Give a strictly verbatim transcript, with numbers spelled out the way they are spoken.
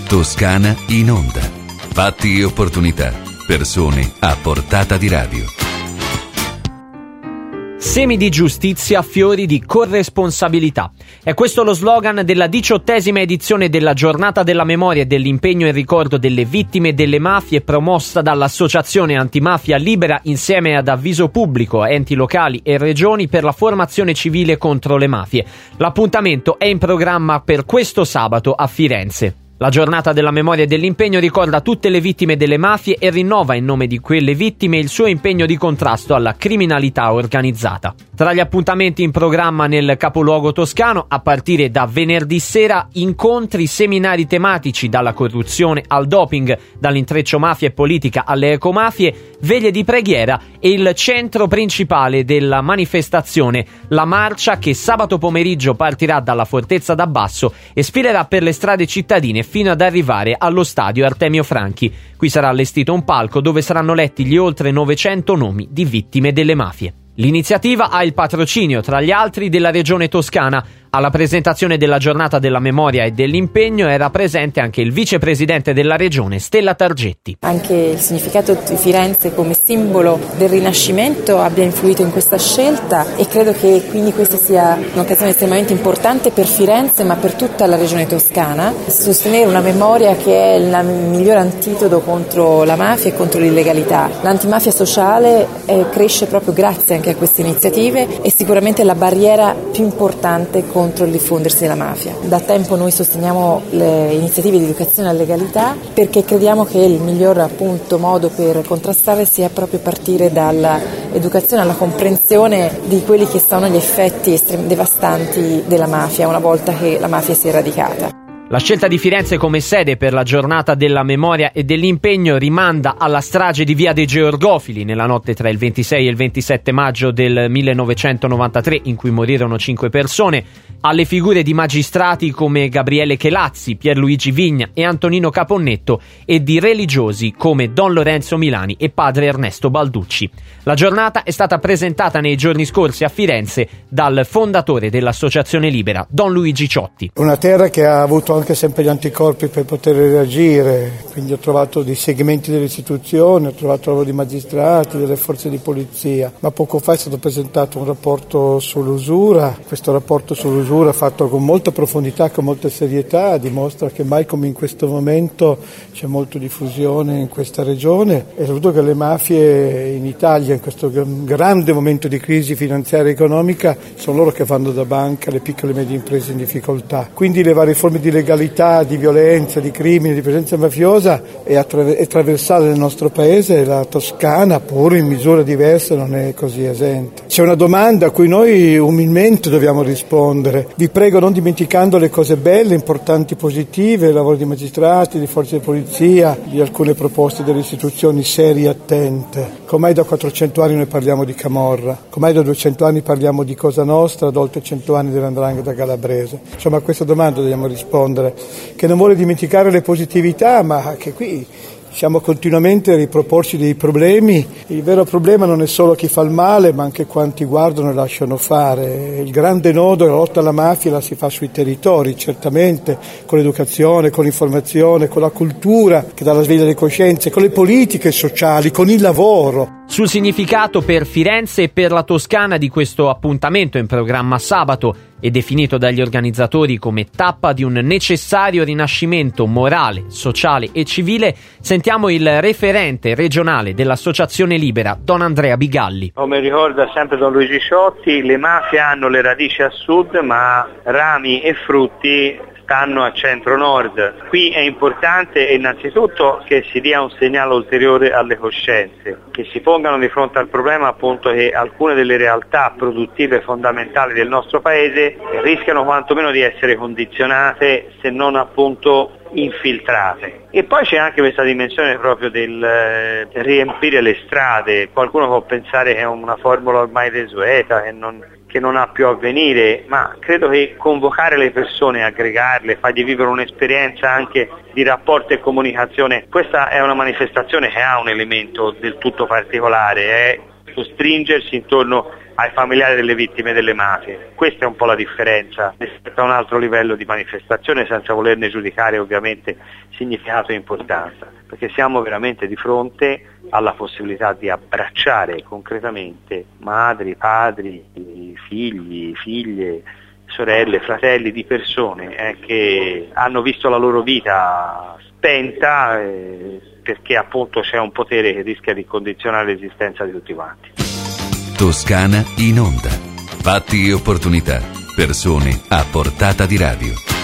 Toscana in onda. Fatti e opportunità. Persone a portata di radio. Semi di giustizia, fiori di corresponsabilità. È questo lo slogan della diciottesima edizione della Giornata della Memoria e dell'Impegno in ricordo delle vittime delle mafie, promossa dall'Associazione Antimafia Libera insieme ad Avviso Pubblico, enti locali e regioni per la formazione civile contro le mafie. L'appuntamento è in programma per questo sabato a Firenze. La Giornata della Memoria e dell'Impegno ricorda tutte le vittime delle mafie e rinnova in nome di quelle vittime il suo impegno di contrasto alla criminalità organizzata. Tra gli appuntamenti in programma nel capoluogo toscano, a partire da venerdì sera, incontri, seminari tematici dalla corruzione al doping, dall'intreccio mafia e politica alle ecomafie, veglie di preghiera e il centro principale della manifestazione, la marcia che sabato pomeriggio partirà dalla Fortezza d'Abbasso e sfilerà per le strade cittadine fino ad arrivare allo stadio Artemio Franchi. Qui sarà allestito un palco dove saranno letti gli oltre novecento nomi di vittime delle mafie. L'iniziativa ha il patrocinio, tra gli altri, della Regione Toscana. Alla presentazione della Giornata della Memoria e dell'Impegno era presente anche il vicepresidente della Regione, Stella Targetti. Anche il significato di Firenze come simbolo del Rinascimento abbia influito in questa scelta e credo che quindi questa sia un'occasione estremamente importante per Firenze ma per tutta la Regione Toscana. Sostenere una memoria che è il miglior antidoto contro la mafia e contro l'illegalità. L'antimafia sociale eh, cresce proprio grazie anche a queste iniziative e sicuramente è la barriera più importante contro il diffondersi della mafia. Da tempo noi sosteniamo le iniziative di educazione alla legalità perché crediamo che il miglior appunto modo per contrastare sia proprio partire dall'educazione alla comprensione di quelli che sono gli effetti estrem- devastanti della mafia una volta che la mafia si è eradicata. La scelta di Firenze come sede per la Giornata della Memoria e dell'Impegno rimanda alla strage di Via dei Georgofili nella notte tra il ventisei e il ventisette maggio del millenovecentonovantatré, in cui morirono cinque persone, alle figure di magistrati come Gabriele Chelazzi, Pierluigi Vigna e Antonino Caponnetto e di religiosi come Don Lorenzo Milani e padre Ernesto Balducci. La giornata è stata presentata nei giorni scorsi a Firenze dal fondatore dell'Associazione Libera, Don Luigi Ciotti. Una terra che ha avuto anche sempre gli anticorpi per poter reagire, quindi ho trovato dei segmenti delle istituzioni, ho trovato lavoro di magistrati, delle forze di polizia, ma poco fa è stato presentato un rapporto sull'usura. Questo rapporto sull'usura fatto con molta profondità, con molta serietà, dimostra che mai come in questo momento c'è molta diffusione in questa regione e soprattutto che le mafie in Italia in questo grande momento di crisi finanziaria e economica sono loro che fanno da banca alle piccole e medie imprese in difficoltà. Quindi le varie forme di legalità, di violenza, di crimine, di presenza mafiosa è, attraver- è trasversale nel nostro paese e la Toscana, pur in misura diversa, non è così esente. C'è una domanda a cui noi umilmente dobbiamo rispondere. Vi prego, non dimenticando le cose belle, importanti, positive, il lavoro di magistrati, di forze di polizia, di alcune proposte delle istituzioni serie e attente. Com'è da quattrocento anni noi parliamo di camorra? Com'è da duecento anni parliamo di Cosa Nostra, da oltre cento anni dell'Andrangheta calabrese? Insomma, a questa domanda dobbiamo rispondere, che non vuole dimenticare le positività, ma che qui siamo continuamente a riproporci dei problemi. Il vero problema non è solo chi fa il male, ma anche quanti guardano e lasciano fare. Il grande nodo della lotta alla mafia la si fa sui territori, certamente, con l'educazione, con l'informazione, con la cultura che dà la sveglia delle coscienze, con le politiche sociali, con il lavoro. Sul significato per Firenze e per la Toscana di questo appuntamento in programma sabato e definito dagli organizzatori come tappa di un necessario rinascimento morale, sociale e civile, sentiamo il referente regionale dell'Associazione Libera, Don Andrea Bigalli. Come ricorda sempre Don Luigi Ciotti, le mafie hanno le radici a sud, ma rami e frutti stanno a centro-nord. Qui è importante innanzitutto che si dia un segnale ulteriore alle coscienze, che si pongano di fronte al problema appunto che alcune delle realtà produttive fondamentali del nostro paese rischiano quantomeno di essere condizionate, se non appunto infiltrate. E poi c'è anche questa dimensione proprio del eh, riempire le strade. Qualcuno può pensare che è una formula ormai desueta, che non, che non ha più avvenire, ma credo che convocare le persone, aggregarle, fargli vivere un'esperienza anche di rapporto e comunicazione, questa è una manifestazione che ha un elemento del tutto particolare, è stringersi intorno ai familiari delle vittime delle mafie. Questa è un po' la differenza rispetto a un altro livello di manifestazione, senza volerne giudicare ovviamente significato e importanza, perché siamo veramente di fronte alla possibilità di abbracciare concretamente madri, padri, figli, figlie, sorelle, fratelli di persone eh, che hanno visto la loro vita spenta eh, perché appunto c'è un potere che rischia di condizionare l'esistenza di tutti quanti. Toscana in onda. Fatti e opportunità. Persone a portata di radio.